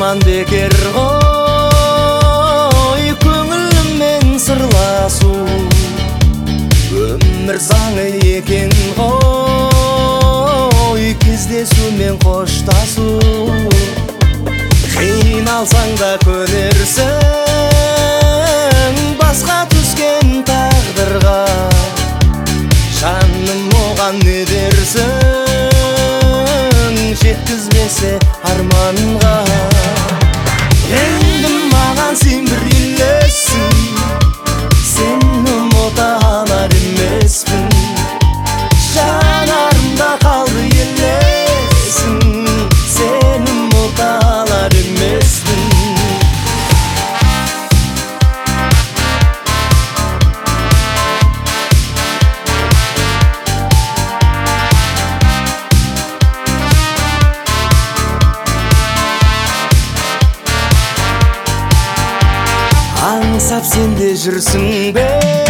арман бекер ғой, көңіліммен сырласу өмір заңы екен ғой, кездесу мен қоштасу. Қиналсаң да көнерсің басқа түскен тағдырға, жаным оған не дерсің, жеткізбесе арманға. Енді маған сен бір елессің, сені ұмыта алар емеспін, жанарымда қалды елесің, сені ұмыта алар емеспін. Аңсап сен де жүрсің бе?